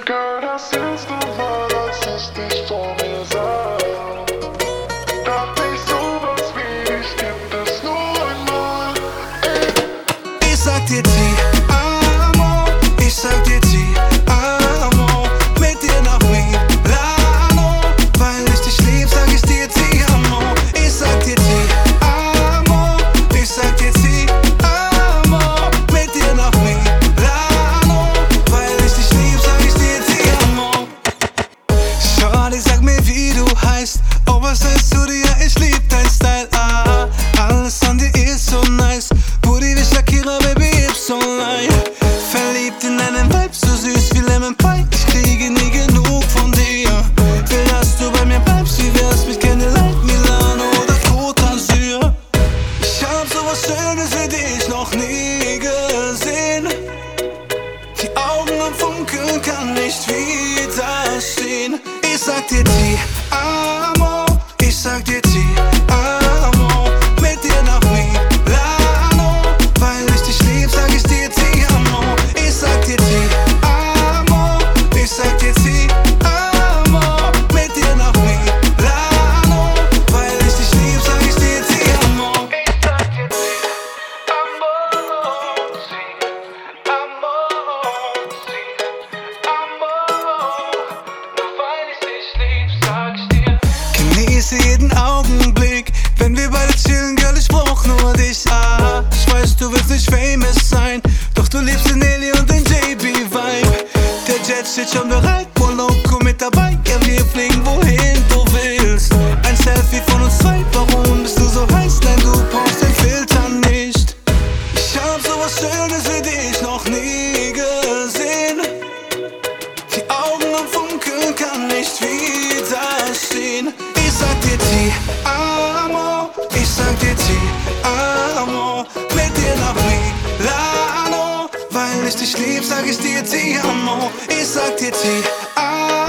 Girl, das erste Mal, als ich dich vor mir sah, dachte ich, sowas wie dich gibt es nur einmal. Ich sag dir ti amo, ich sag dir ti amo, mit dir nach Milano, weil ich dich lieb, sag ich dir ti amo. Ich sag dir ti amo, ich sag dir ti amo, mit dir nach Milano, weil ich dich lieb, sag ich dir ti amo. Shorty, sag mir, wie du heißt, oh, was heißt du dir? Ich lieb dein Style, alles an dir ist so nice. Booty wie Shakira, Baby, it's so line. Verliebt in deinen Vibe, so süß wie Lemon Pie. Ich kriege nie genug von dir. Will, dass du bei mir bleibst, wie wär's mit Candlelight, Milano oder Côte d'Azur. Ich hab sowas Schönes wie dich noch nie gesehen. Die Augen am Funkeln, kann nicht widerstehen. Ich sag dir ti amo, ich sag dir ti amo, mit dir nach Milano, weil ich dich lieb, sag ich dir ti amo. Ich sag dir ti amo, ich sag dir ti amo, mit dir nach Milano, weil ich dich lieb, sag ich dir ti amo. Ich sag dir ti amo, nur weil ich dich lieb, sag ich dir. Genieße jeden Augenblick, wenn wir beide chillen, Girl, ich brauch nur dich. Ich weiß, du willst nicht famous sein, doch du liebst den Nelly und den JB-Vibe. Der Jet steht schon bereit, Moloko mit dabei. Ja, wir fliegen, wohin du willst. Ein Selfie von uns zwei, warum bist du so heiß? Nein, du brauchst den Filter nicht. Ich hab sowas Schönes wie dich noch nie gesehen. Die Augen am Funkeln, kann nicht widerstehen. Ich sag dir ti amo, ich sag dir ti amo, mit dir nach Milano, weil ich dich lieb, sag ich dir ti amo. Ich sag dir ti amo.